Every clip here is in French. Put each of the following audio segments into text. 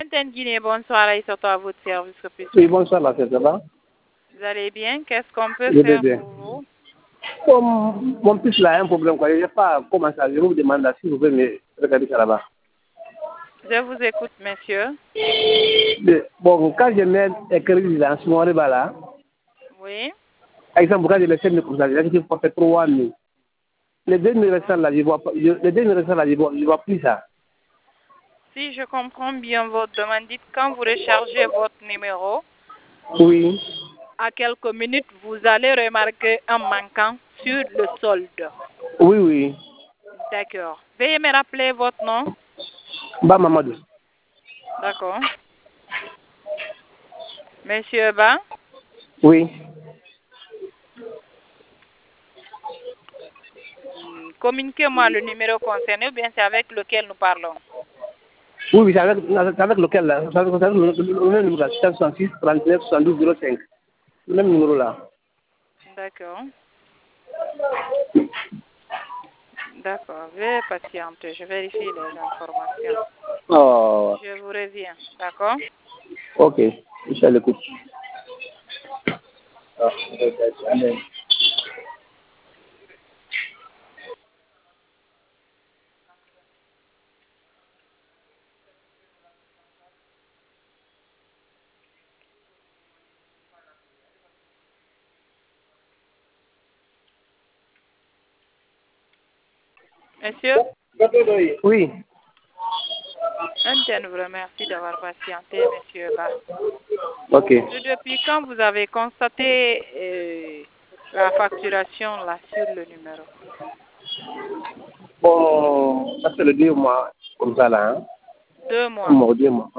Guinée, bonsoir, et surtout à votre service. Oui, bonsoir, là, ça va? Vous allez bien? Qu'est-ce qu'on peut Je vais faire bien. pour vous? Comme mon fils là a un problème, quoi. Je n'ai pas comment ça. Je vous demande là, si vous pouvez me regarder ça là-bas. Je vous écoute, monsieur. Bon, quand je mets écrit là, sur mon repas là, Oui. par exemple, quand je le fais comme ça, je faut faire 3 000. Les 2 000 restants là, je vois pas, les 2 000 restants là, je vois plus ça. Si je comprends bien votre demande, dites quand vous rechargez votre numéro, Oui. à quelques minutes, vous allez remarquer un manquant sur le solde. Oui, oui. D'accord. Veuillez me rappeler votre nom. Ba Mamadou. D'accord. Monsieur Ba, Oui. communiquez-moi le numéro concerné ou bien c'est avec lequel nous parlons. Oui, oui, c'est avec lequel là? C'est avec le même numéro là, 666 39 72 05. Le même numéro là. D'accord. D'accord. Veuillez patienter. Je vérifie les informations. Oh, Je vous reviens. D'accord? ok. Je suis à l'écoute. Monsieur, Oui. Antenne vous remercie d'avoir patienté, monsieur Ba. Ok. Depuis quand vous avez constaté la facturation là sur le numéro? Bon, ça fait le 2 mois comme ça là. Hein? 2 Un mois. mois, 2 mois.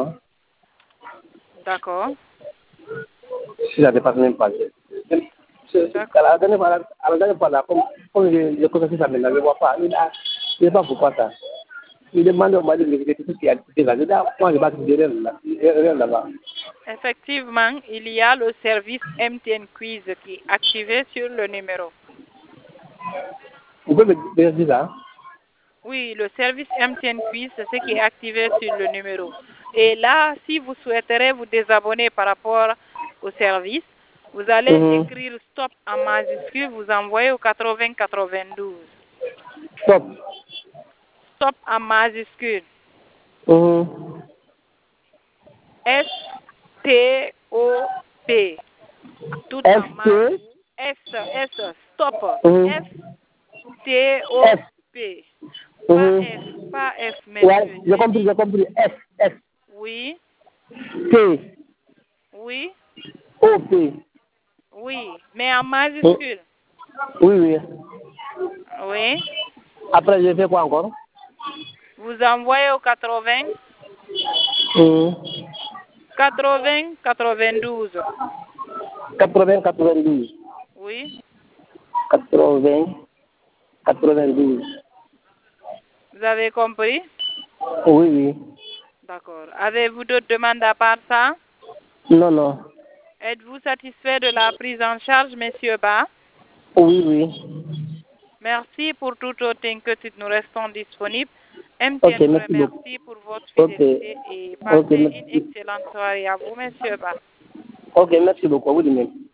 D'accord. Si ça dépasse même pas. D'accord. À la dernière fois là, comme je connais ça maintenant, je ne vois pas. Je ne sais pas pourquoi ça. Il demande au mari de vérifier tout ce qui a été là. Je dis, moi, je vais te dire là-bas. Effectivement, il y a le service MTN Quiz qui est activé sur le numéro. Vous pouvez me dire ça? Oui, le service MTN Quiz, c'est ce qui est activé sur le numéro. Et là, si vous souhaiterez vous désabonner par rapport au service, vous allez écrire stop en majuscule, vous envoyez au 80 92. Stop. Stop en majuscule. S-T-O-P. Tout en majuscule. S, stop. S-T-O-P. Pas F, pas F, monsieur. Ouais, j'ai compris. F, F. Oui, T, oui, O, P. oui, mais en majuscule. Oui, oui. Oui. Après, je fais quoi encore? Vous envoyez au 80 92. 80 92. Oui. 80 92. Vous avez compris? Oui, oui. D'accord. Avez-vous d'autres demandes à part ça? Non, non. Êtes-vous satisfait de la prise en charge, monsieur Ba? Oui, oui. Merci pour toute autre inquiétude. Nous restons disponibles. Ok, MTN vous merci beaucoup. remercie pour votre Ok. fidélité et Ok, passez une merci. excellente soirée à vous, monsieur Ba. Ok, merci beaucoup. À vous de même.